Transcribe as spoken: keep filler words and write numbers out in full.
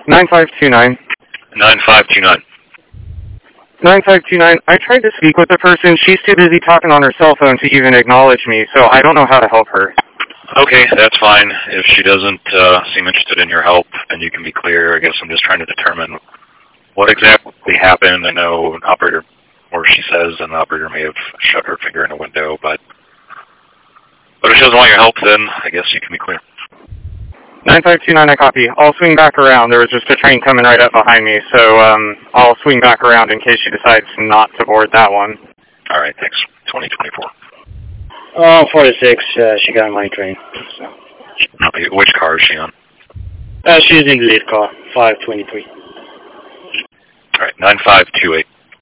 nine five two nine. nine five two nine. nine five two nine. I tried to speak with the person. She's too busy talking on her cell phone to even acknowledge me, so I don't know how to help her. Okay, that's fine. If she doesn't uh, seem interested in your help, then you can be clear. I guess I'm just trying to determine what exactly happened. I know an operator, or she says an operator may have shut her finger in a window, but but if she doesn't want your help, then I guess you can be clear. nine five two nine, I copy. I'll swing back around. There was just a train coming right up behind me, so um, I'll swing back around in case she decides not to board that one. All right, thanks. twenty twenty-four. Oh, forty-six, uh, she got my train. So. Okay, which car is she on? Uh, she's in the lead car, five twenty-three. All right, nine five two eight.